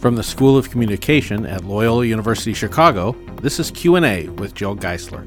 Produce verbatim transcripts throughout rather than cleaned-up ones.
From the School of Communication at Loyola University Chicago, this is Q and A with Jill Geisler.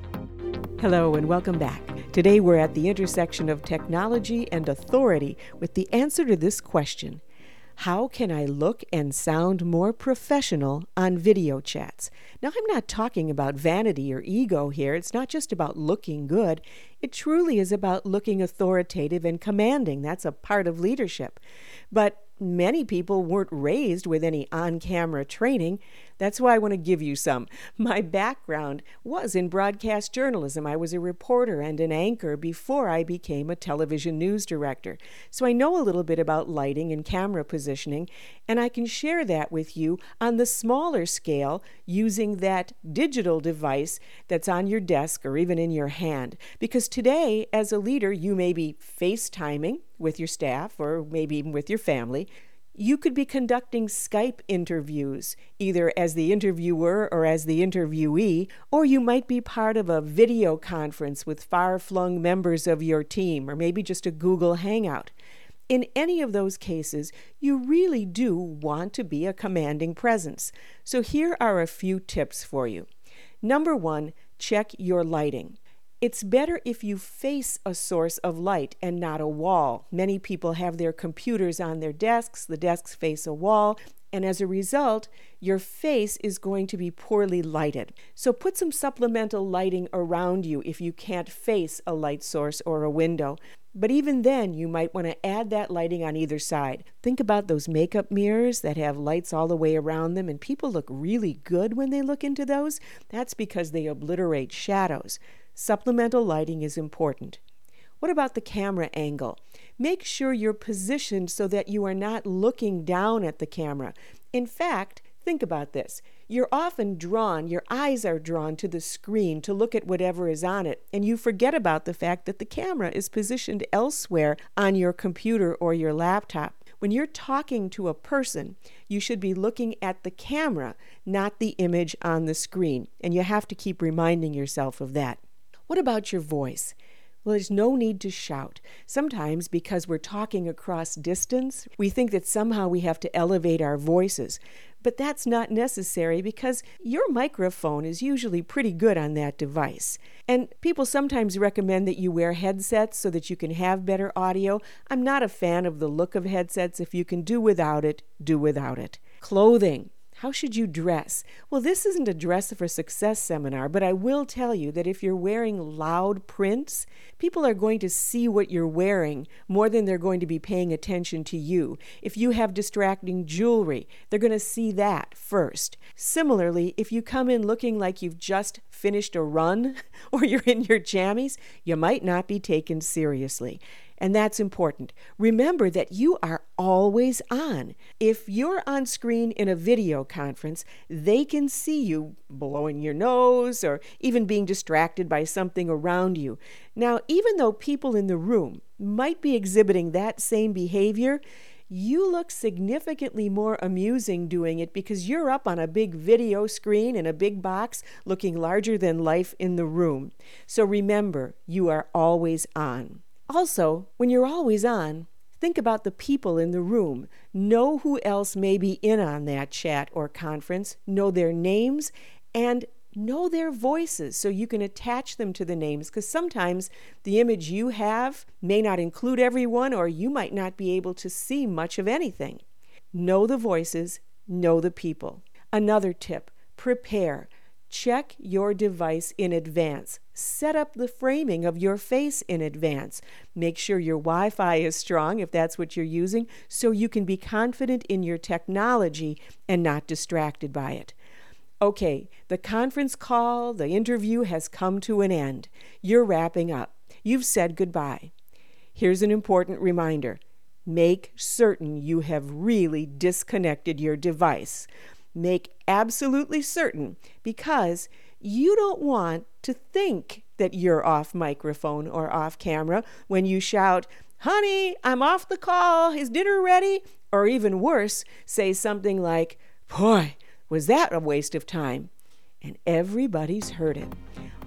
Hello and welcome back. Today we're at the intersection of technology and authority with the answer to this question: how can I look and sound more professional on video chats? Now, I'm not talking about vanity or ego here. It's not just about looking good. It truly is about looking authoritative and commanding. That's a part of leadership. But many people weren't raised with any on-camera training. That's why I want to give you some. My background was in broadcast journalism. I was a reporter and an anchor before I became a television news director. So I know a little bit about lighting and camera positioning, and I can share that with you on the smaller scale using that digital device that's on your desk or even in your hand. Because today, as a leader, you may be FaceTiming with your staff or maybe even with your family. You could be conducting Skype interviews, either as the interviewer or as the interviewee, or you might be part of a video conference with far-flung members of your team, or maybe just a Google Hangout. In any of those cases, you really do want to be a commanding presence. So here are a few tips for you. Number one, check your lighting. It's better if you face a source of light and not a wall. Many people have their computers on their desks, the desks face a wall, and as a result, your face is going to be poorly lighted. So put some supplemental lighting around you if you can't face a light source or a window. But even then, you might want to add that lighting on either side. Think about those makeup mirrors that have lights all the way around them, and people look really good when they look into those. That's because they obliterate shadows. Supplemental lighting is important. What about the camera angle? Make sure you're positioned so that you are not looking down at the camera. In fact, think about this. You're often drawn, your eyes are drawn to the screen to look at whatever is on it, and you forget about the fact that the camera is positioned elsewhere on your computer or your laptop. When you're talking to a person, you should be looking at the camera, not the image on the screen, and you have to keep reminding yourself of that. What about your voice? Well, there's no need to shout. Sometimes, because we're talking across distance, we think that somehow we have to elevate our voices. But that's not necessary because your microphone is usually pretty good on that device. And people sometimes recommend that you wear headsets so that you can have better audio. I'm not a fan of the look of headsets. If you can do without it, do without it. Clothing. How should you dress? Well, this isn't a Dress for Success seminar, but I will tell you that if you're wearing loud prints, people are going to see what you're wearing more than they're going to be paying attention to you. If you have distracting jewelry, they're going to see that first. Similarly, if you come in looking like you've just finished a run or you're in your jammies, you might not be taken seriously. And that's important. Remember that you are always on. If you're on screen in a video conference, they can see you blowing your nose or even being distracted by something around you. Now, even though people in the room might be exhibiting that same behavior, you look significantly more amusing doing it because you're up on a big video screen in a big box looking larger than life in the room. So remember, you are always on. Also, when you're always on, think about the people in the room. Know who else may be in on that chat or conference. Know their names and know their voices so you can attach them to the names, because sometimes the image you have may not include everyone, or you might not be able to see much of anything. Know the voices, know the people. Another tip, prepare. Check your device in advance. Set up the framing of your face in advance. Make sure your Wi-Fi is strong if that's what you're using, so you can be confident in your technology and not distracted by it. Okay, the conference call, the interview has come to an end. You're wrapping up. You've said goodbye. Here's an important reminder. Make certain you have really disconnected your device. Make absolutely certain, because you don't want to think that you're off microphone or off camera when you shout, "Honey, I'm off the call. Is dinner ready?" Or even worse, say something like, "Boy, was that a waste of time?" And everybody's heard it.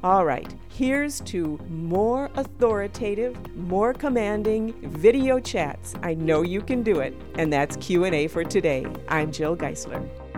All right, here's to more authoritative, more commanding video chats. I know you can do it. And that's Q and A for today. I'm Jill Geisler.